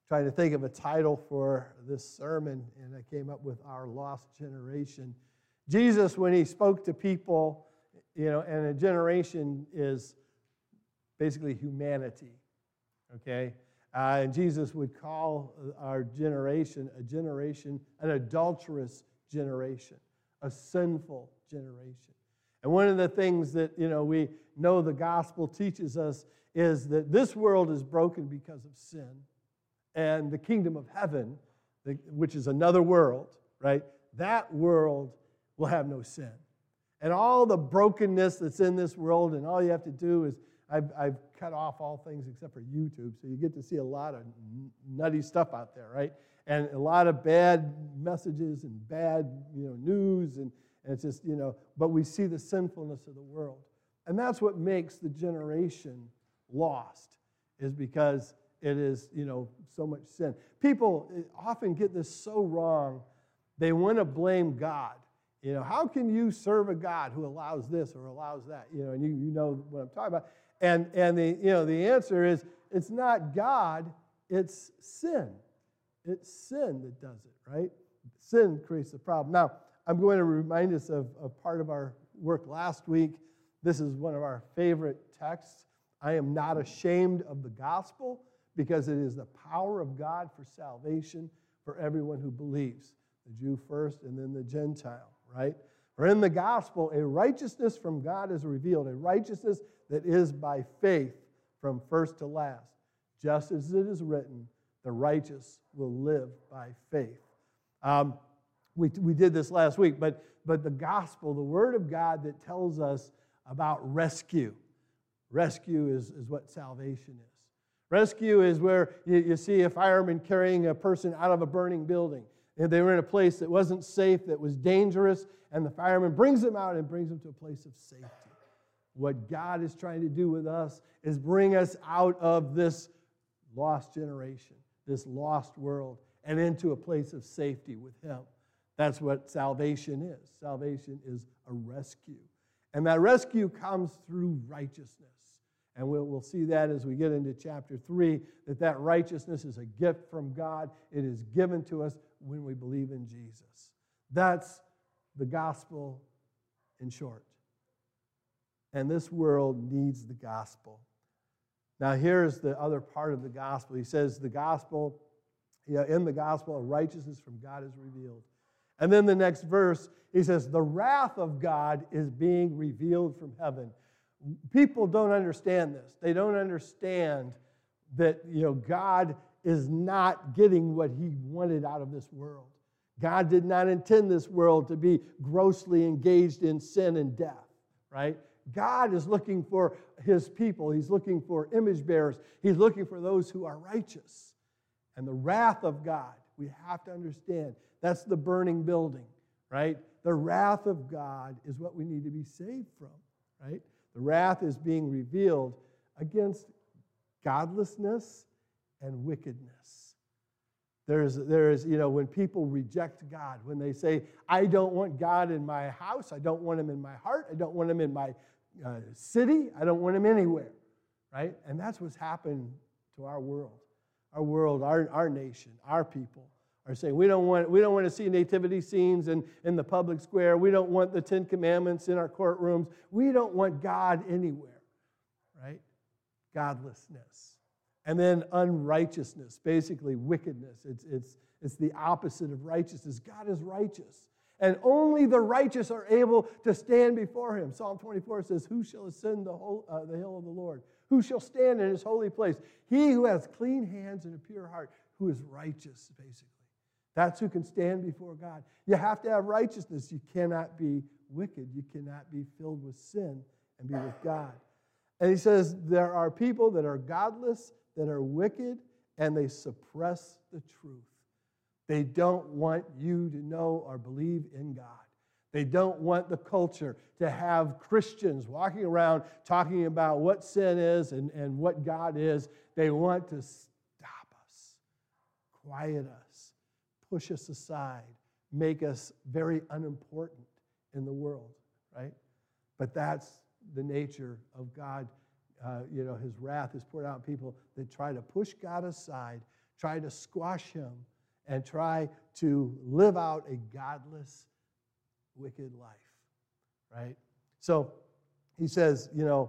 trying to think of a title for this sermon, and I came up with Our Lost Generation. Jesus, when he spoke to people, and a generation is basically humanity, okay? And Jesus would call our generation an adulterous generation, a sinful generation. And one of the things that, we know the gospel teaches us is that this world is broken because of sin. And the kingdom of heaven, which is another world, right? That world will have no sin. And all the brokenness that's in this world, and all you have to do is, I've cut off all things except for YouTube, so you get to see a lot of nutty stuff out there, right? And a lot of bad messages and bad, news, and it's just, but we see the sinfulness of the world. And that's what makes the generation lost, is because it is, so much sin. People often get this so wrong, they want to blame God. How can you serve a God who allows this or allows that? And you know what I'm talking about. And the answer is, it's not God, it's sin. It's sin that does it, right? Sin creates the problem. Now, I'm going to remind us of part of our work last week. This is one of our favorite texts. I am not ashamed of the gospel, because it is the power of God for salvation for everyone who believes, the Jew first and then the Gentile, right? For in the gospel, a righteousness from God is revealed, a righteousness that is by faith from first to last. Just as it is written, the righteous will live by faith. We did this last week, but the gospel, the word of God that tells us about rescue. Rescue is what salvation is. Rescue is where you see a fireman carrying a person out of a burning building. And they were in a place that wasn't safe, that was dangerous, and the fireman brings them out and brings them to a place of safety. What God is trying to do with us is bring us out of this lost generation, this lost world, and into a place of safety with Him. That's what salvation is. Salvation is a rescue. And that rescue comes through righteousness. And we'll see that as we get into chapter 3, that righteousness is a gift from God. It is given to us when we believe in Jesus. That's the gospel in short. And this world needs the gospel. Now here's the other part of the gospel. He says the gospel, in the gospel, a righteousness from God is revealed. And then the next verse, he says, the wrath of God is being revealed from heaven. People don't understand this. They don't understand that, God is not getting what He wanted out of this world. God did not intend this world to be grossly engaged in sin and death, right? God is looking for His people. He's looking for image bearers. He's looking for those who are righteous. And the wrath of God, we have to understand, that's the burning building, right? The wrath of God is what we need to be saved from, right? The wrath is being revealed against godlessness and wickedness. There's when people reject God, when they say, I don't want God in my house, I don't want Him in my heart, I don't want Him in my city, I don't want Him anywhere, right? And that's what's happened to our world. Our nation, our people are saying, we don't want to see nativity scenes in the public square. We don't want the Ten Commandments in our courtrooms. We don't want God anywhere, right? Godlessness. And then unrighteousness, basically wickedness. It's the opposite of righteousness. God is righteous. And only the righteous are able to stand before Him. Psalm 24 says, who shall ascend the hill of the Lord? Who shall stand in His holy place? He who has clean hands and a pure heart, who is righteous, basically. That's who can stand before God. You have to have righteousness. You cannot be wicked. You cannot be filled with sin and be with God. And he says there are people that are godless, that are wicked, and they suppress the truth. They don't want you to know or believe in God. They don't want the culture to have Christians walking around talking about what sin is and what God is. They want to stop us, quiet us, push us aside, make us very unimportant in the world, right? But that's the nature of God. His wrath is poured out on people that try to push God aside, try to squash him, and try to live out a godless, wicked life, right? So he says,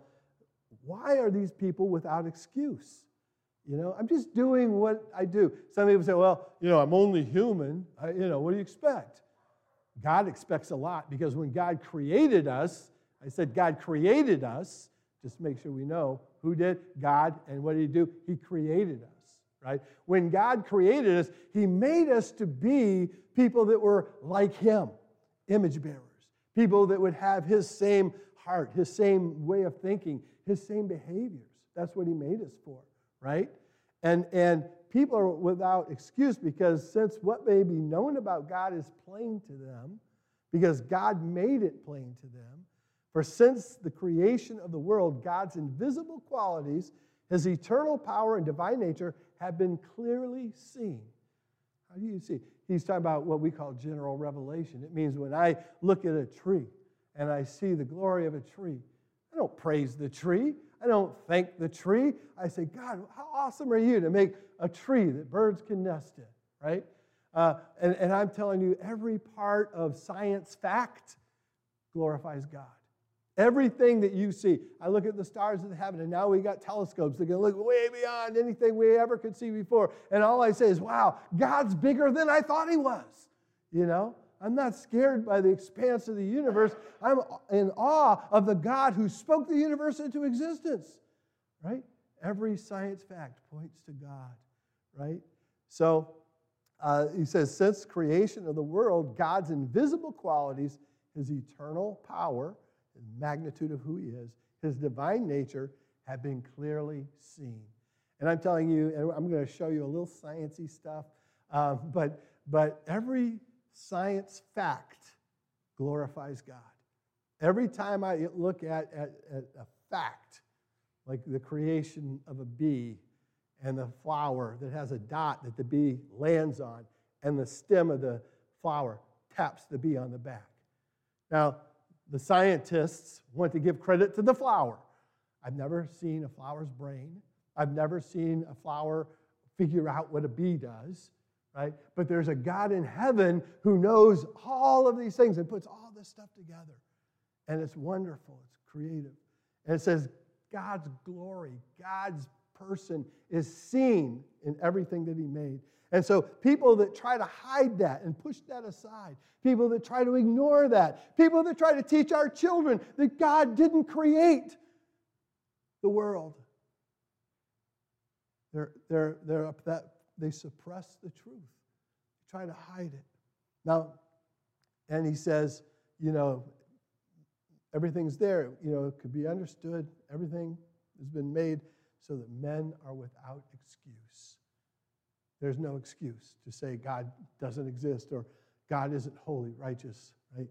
why are these people without excuse? I'm just doing what I do. Some people say, well, I'm only human. What do you expect? God expects a lot, because when God created us, I said God created us, just make sure we know who did. God, and what did he do? He created us, right? When God created us, he made us to be people that were like him, image bearers, people that would have his same heart, his same way of thinking, his same behaviors. That's what he made us for, right? And people are without excuse, because since what may be known about God is plain to them, because God made it plain to them, for since the creation of the world, God's invisible qualities, his eternal power and divine nature have been clearly seen. How do you see? He's talking about what we call general revelation. It means when I look at a tree and I see the glory of a tree, I don't praise the tree. I don't thank the tree. I say, God, how awesome are you to make a tree that birds can nest in, right? And I'm telling you, every part of science fact glorifies God. Everything that you see. I look at the stars of the heaven, and now we got telescopes that can look way beyond anything we ever could see before. And all I say is, wow, God's bigger than I thought he was. I'm not scared by the expanse of the universe. I'm in awe of the God who spoke the universe into existence, right? Every science fact points to God, right? So he says, since creation of the world, God's invisible qualities, his eternal power, the magnitude of who he is, his divine nature, have been clearly seen. And I'm telling you, and I'm going to show you a little sciencey stuff, but every science fact glorifies God. Every time I look at a fact, like the creation of a bee and the flower that has a dot that the bee lands on, and the stem of the flower taps the bee on the back. Now, the scientists want to give credit to the flower. I've never seen a flower's brain. I've never seen a flower figure out what a bee does, right? But there's a God in heaven who knows all of these things and puts all this stuff together. And it's wonderful. It's creative. And it says God's glory, God's person is seen in everything that he made. And so people that try to hide that and push that aside, people that try to ignore that, people that try to teach our children that God didn't create the world, they suppress the truth, they try to hide it. Now, and he says, everything's there, it could be understood, everything has been made so that men are without excuse. There's no excuse to say God doesn't exist or God isn't holy, righteous, right?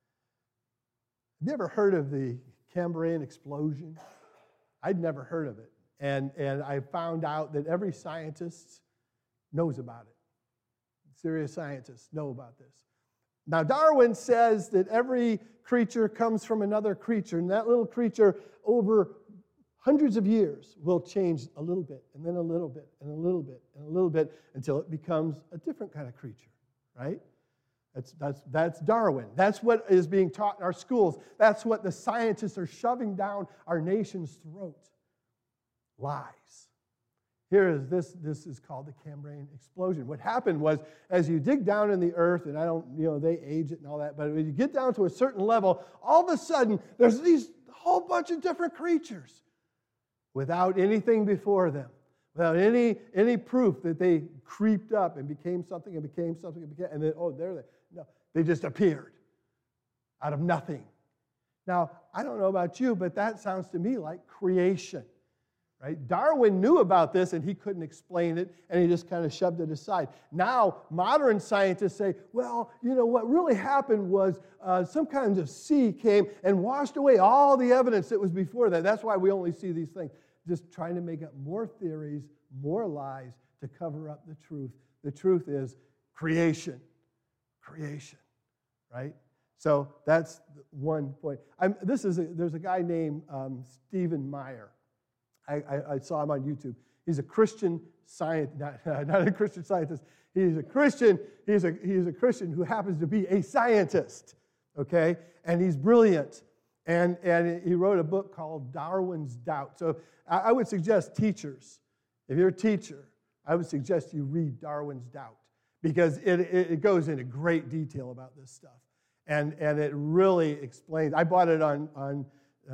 Have you ever heard of the Cambrian explosion? I'd never heard of it. And I found out that every scientist knows about it. Serious scientists know about this. Now, Darwin says that every creature comes from another creature, and that little creature over hundreds of years will change a little bit, and then a little bit, and a little bit, and a little bit, until it becomes a different kind of creature, right? That's Darwin. That's what is being taught in our schools. That's what the scientists are shoving down our nation's throat. Lies. Here is this is called the Cambrian explosion. What happened was, as you dig down in the earth, and they age it and all that, but when you get down to a certain level, all of a sudden, there's these whole bunch of different creatures without anything before them, without any proof that they creeped up and became something and became something and became, and then, there they. No, they just appeared out of nothing. Now, I don't know about you, but that sounds to me like creation. Right? Darwin knew about this, and he couldn't explain it, and he just kind of shoved it aside. Now, modern scientists say, well, what really happened was some kind of sea came and washed away all the evidence that was before that. That's why we only see these things. Just trying to make up more theories, more lies to cover up the truth. The truth is creation. Creation, right? So that's one point. There's a guy named Stephen Meyer. I saw him on YouTube. He's a Christian scientist, not a Christian scientist. He's a Christian. He's a Christian who happens to be a scientist, okay? And he's brilliant. And he wrote a book called Darwin's Doubt. So I would suggest teachers, if you're a teacher, I would suggest you read Darwin's Doubt, because it goes into great detail about this stuff. And it really explains. I bought it on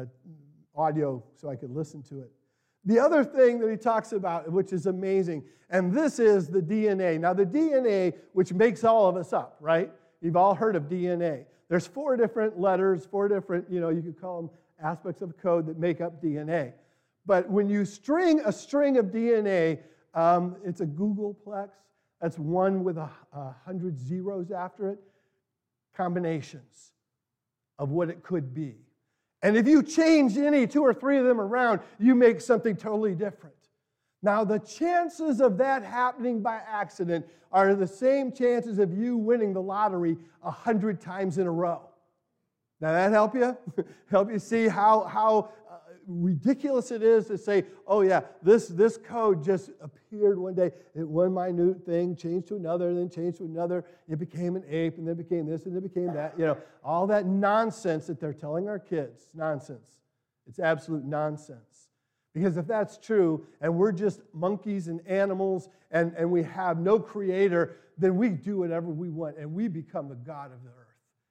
audio so I could listen to it. The other thing that he talks about, which is amazing, and this is the DNA. Now, the DNA, which makes all of us up, right? You've all heard of DNA. There's 4 different letters, 4 different, you could call them aspects of code that make up DNA. But when you string a string of DNA, it's a Googleplex. That's 1 with 100 zeros after it. Combinations of what it could be. And if you change any 2 or 3 of them around, you make something totally different. Now, the chances of that happening by accident are the same chances of you winning the lottery 100 times in a row. Now, that help you? Help you see how ridiculous it is to say, oh yeah, this code just appeared one day. One minute thing changed to another, then changed to another. It became an ape, and then became this, and then became that. All that nonsense that they're telling our kids. Nonsense. It's absolute nonsense. Because if that's true, and we're just monkeys and animals, and we have no creator, then we do whatever we want, and we become the God of the earth.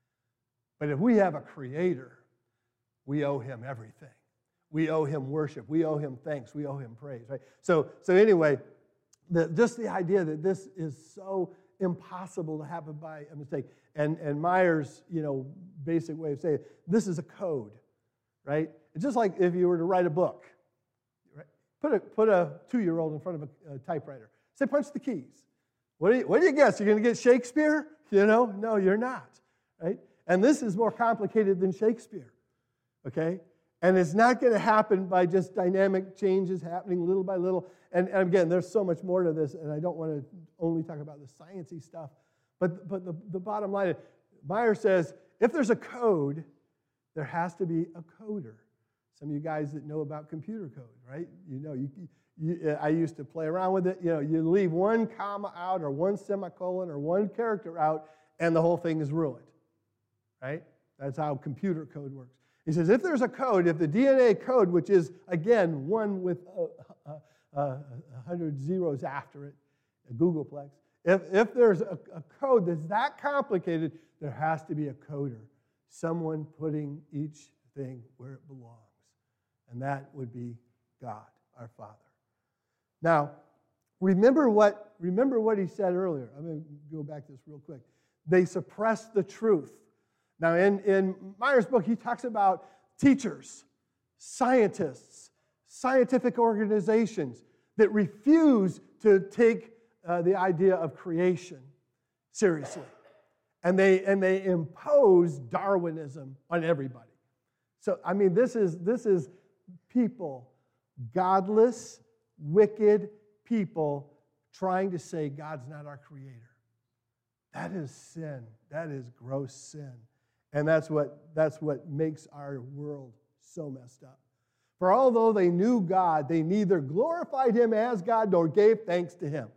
But if we have a creator, we owe him everything. We owe him worship. We owe him thanks. We owe him praise, right? So anyway, just the idea that this is so impossible to happen by a mistake. And Myers, basic way of saying it, this is a code, right? It's just like if you were to write a book, right? Put a 2-year-old in front of a typewriter. Say, punch the keys. What do you guess? You're going to get Shakespeare? No, you're not, right? And this is more complicated than Shakespeare, okay? And it's not going to happen by just dynamic changes happening little by little. And again, there's so much more to this, and I don't want to only talk about the sciencey stuff. But the bottom line is, Myers says, if there's a code, there has to be a coder. Some of you guys that know about computer code, right? I used to play around with it. You leave one comma out or one semicolon or one character out, and the whole thing is ruined, right? That's how computer code works. He says, if there's a code, if the DNA code, which is, again, 1 with 100 zeros after it, a Googleplex, if there's a code that's that complicated, there has to be a coder, someone putting each thing where it belongs. And that would be God, our Father. Now, remember what he said earlier. I'm going to go back to this real quick. They suppress the truth. Now, in Myers' book, he talks about teachers, scientists, scientific organizations that refuse to take the idea of creation seriously. And they impose Darwinism on everybody. So, I mean, this is people, godless, wicked people trying to say God's not our creator. That is sin. That is gross sin. And that's what makes our world so messed up. For although they knew God, they neither glorified him as God nor gave thanks to him.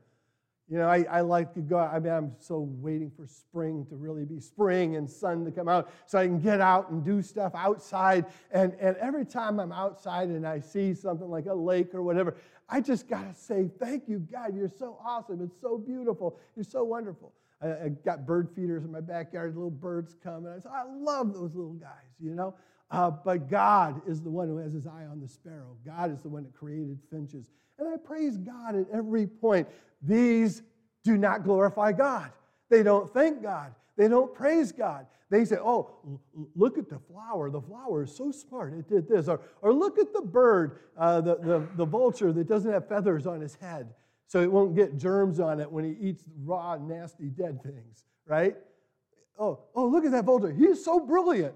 I like to go, I'm so waiting for spring to really be spring and sun to come out so I can get out and do stuff outside. And every time I'm outside and I see something like a lake or whatever, I just got to say, thank you, God. You're so awesome. It's so beautiful. You're so wonderful. I got bird feeders in my backyard. Little birds come. And I say, I love those little guys, But God is the one who has his eye on the sparrow. God is the one that created finches. And I praise God at every point. These do not glorify God. They don't thank God. They don't praise God. They say, oh, look at the flower. The flower is so smart. It did this. Or look at the bird, the vulture that doesn't have feathers on his head, so it won't get germs on it when he eats raw, nasty, dead things, right? Oh, look at that vulture. He's so brilliant.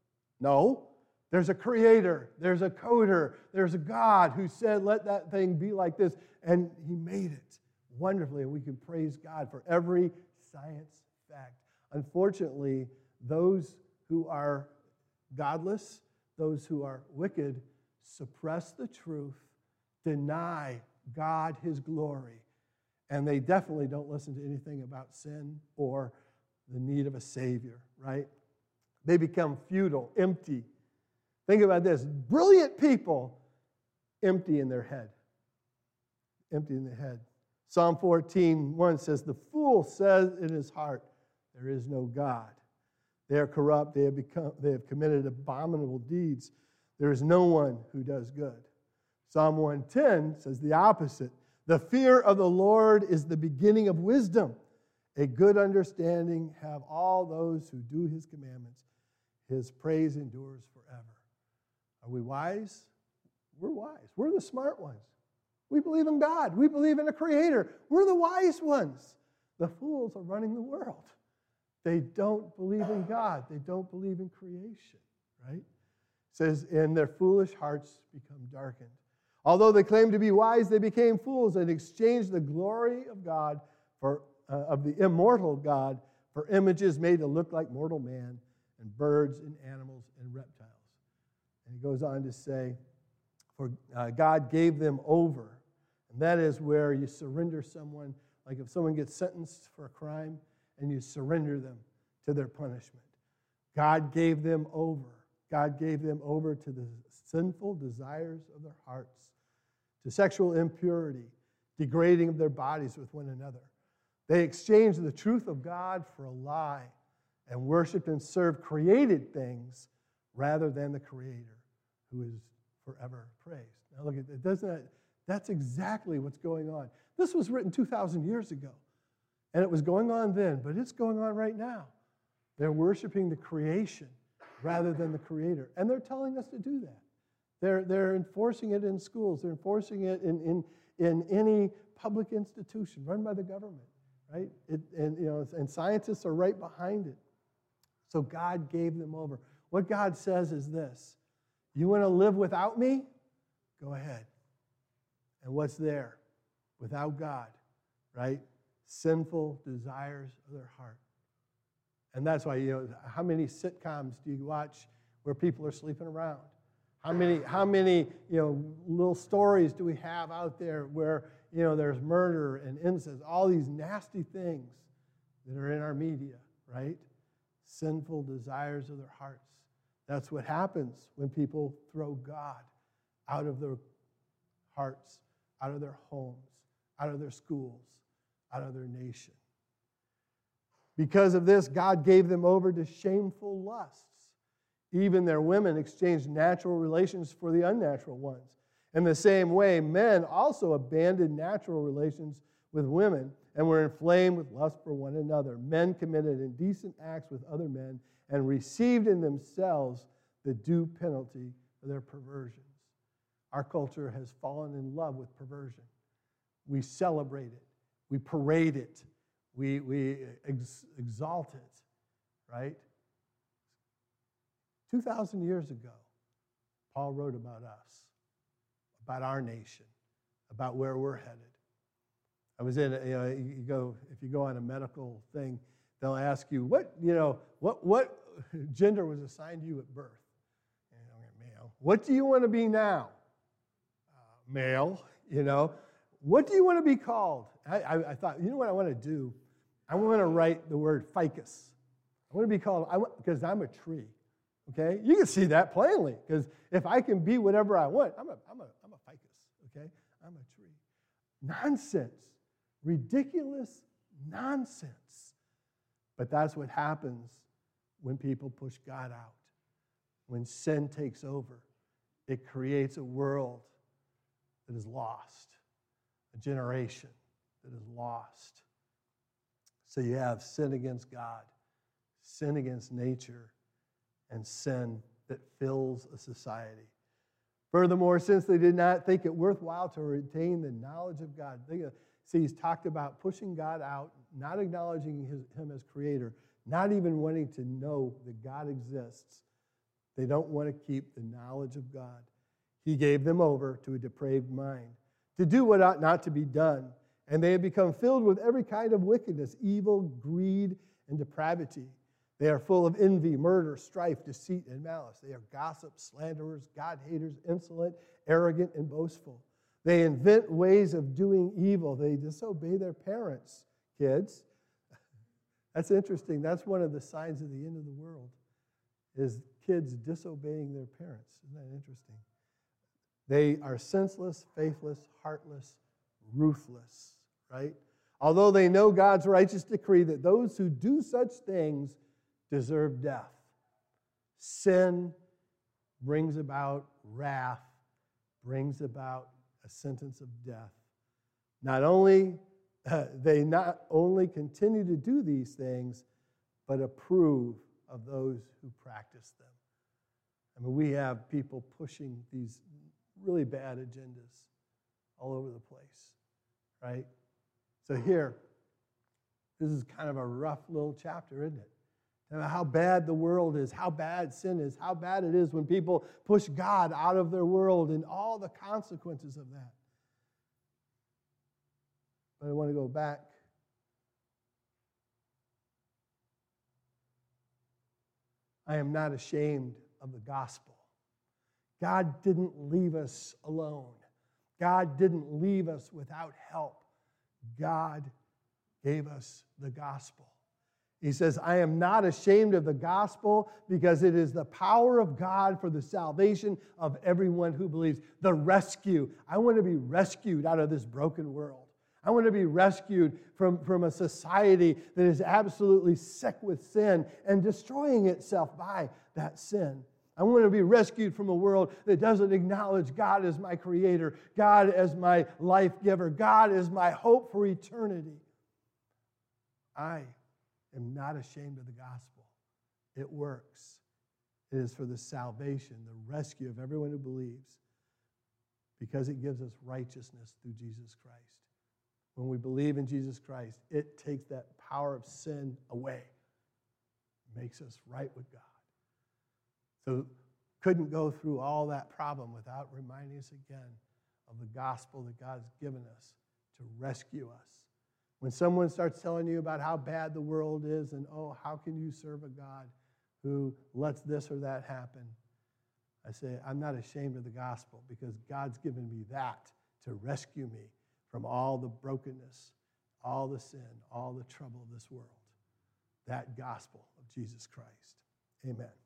No, there's a creator. There's a coder. There's a God who said, let that thing be like this, and he made it wonderfully, and we can praise God for every science fact. Unfortunately, those who are godless, those who are wicked, suppress the truth, deny God his glory, And they definitely don't listen to anything about sin or the need of a Savior, right? They become futile, empty. Think about this. Brilliant people, empty in their head. Empty in the head. Psalm 14:1 says, the fool says in his heart, there is no God. They are corrupt. They have committed abominable deeds. There is no one who does good. Psalm 110 says the opposite. The fear of the Lord is the beginning of wisdom. A good understanding have all those who do his commandments. His praise endures forever. Are we wise? We're wise. We're the smart ones. We believe in God. We believe in a creator. We're the wise ones. The fools are running the world. They don't believe in God. They don't believe in creation, right? It says, and their foolish hearts become darkened. Although they claimed to be wise, they became fools and exchanged the glory of God of the immortal God for images made to look like mortal man and birds and animals and reptiles. And he goes on to say, for God gave them over. And that is where you surrender someone, like if someone gets sentenced for a crime and you surrender them to their punishment. God gave them over. God gave them over to the sinful desires of their hearts, to sexual impurity, degrading of their bodies with one another. They exchanged the truth of God for a lie and worshiped and served created things rather than the Creator, who is forever praised. Now look at it. That's exactly what's going on. This was written 2,000 years ago, and it was going on then, but it's going on right now. They're worshiping the creation rather than the Creator, and they're telling us to do that. They're enforcing it in schools. They're enforcing it in any public institution run by the government, right? And scientists are right behind it. So God gave them over. What God says is this: you want to live without me? Go ahead. And what's there? Without God, right? Sinful desires of their heart. And that's why, how many sitcoms do you watch where people are sleeping around? How many little stories do we have out there where, there's murder and incest, all these nasty things that are in our media, right? Sinful desires of their hearts. That's what happens when people throw God out of their hearts, out of their homes, out of their schools, out of their nation. Because of this, God gave them over to shameful lusts. Even their women exchanged natural relations for the unnatural ones. In the same way, men also abandoned natural relations with women and were inflamed with lust for one another. Men committed indecent acts with other men and received in themselves the due penalty for their perversions. Our culture has fallen in love with perversion. We celebrate it. We parade it. We exalt it, right? 2,000 years ago, Paul wrote about us, about our nation, about where we're headed. I was in, if you go on a medical thing, they'll ask you, what gender was assigned to you at birth? Male. What do you want to be now? Male, What do you want to be called? I thought, what I want to do? I want to write the word ficus. I want to be called, because I'm a tree. Okay? You can see that plainly, because if I can be whatever I want, I'm a ficus. Okay? I'm a tree. Nonsense. Ridiculous nonsense. But that's what happens when people push God out. When sin takes over, it creates a world that is lost, a generation that is lost. So you have sin against God, sin against nature, and sin that fills a society. Furthermore, since they did not think it worthwhile to retain the knowledge of God, he's talked about pushing God out, not acknowledging him as creator, not even wanting to know that God exists. They don't want to keep the knowledge of God. He gave them over to a depraved mind, to do what ought not to be done. And they have become filled with every kind of wickedness, evil, greed, and depravity. They are full of envy, murder, strife, deceit, and malice. They are gossips, slanderers, God-haters, insolent, arrogant, and boastful. They invent ways of doing evil. They disobey their parents, kids. That's interesting. That's one of the signs of the end of the world, is kids disobeying their parents. Isn't that interesting? They are senseless, faithless, heartless, ruthless, right? Although they know God's righteous decree that those who do such things deserve death. Sin brings about wrath, brings about a sentence of death. They not only continue to do these things, but approve of those who practice them. I mean, we have people pushing these really bad agendas all over the place, right? So here, this is kind of a rough little chapter, isn't it? And how bad the world is, how bad sin is, how bad it is when people push God out of their world and all the consequences of that. But I want to go back. I am not ashamed of the gospel. God didn't leave us alone. God didn't leave us without help. God gave us the gospel. He says, I am not ashamed of the gospel because it is the power of God for the salvation of everyone who believes. The rescue. I want to be rescued out of this broken world. I want to be rescued from a society that is absolutely sick with sin and destroying itself by that sin. I want to be rescued from a world that doesn't acknowledge God as my creator, God as my life giver, God as my hope for eternity. I am not ashamed of the gospel. It works. It is for the salvation, the rescue of everyone who believes, because it gives us righteousness through Jesus Christ. When we believe in Jesus Christ, it takes that power of sin away. It makes us right with God. So couldn't go through all that problem without reminding us again of the gospel that God's given us to rescue us. When someone starts telling you about how bad the world is and, oh, how can you serve a God who lets this or that happen, I say, I'm not ashamed of the gospel because God's given me that to rescue me from all the brokenness, all the sin, all the trouble of this world. That gospel of Jesus Christ. Amen.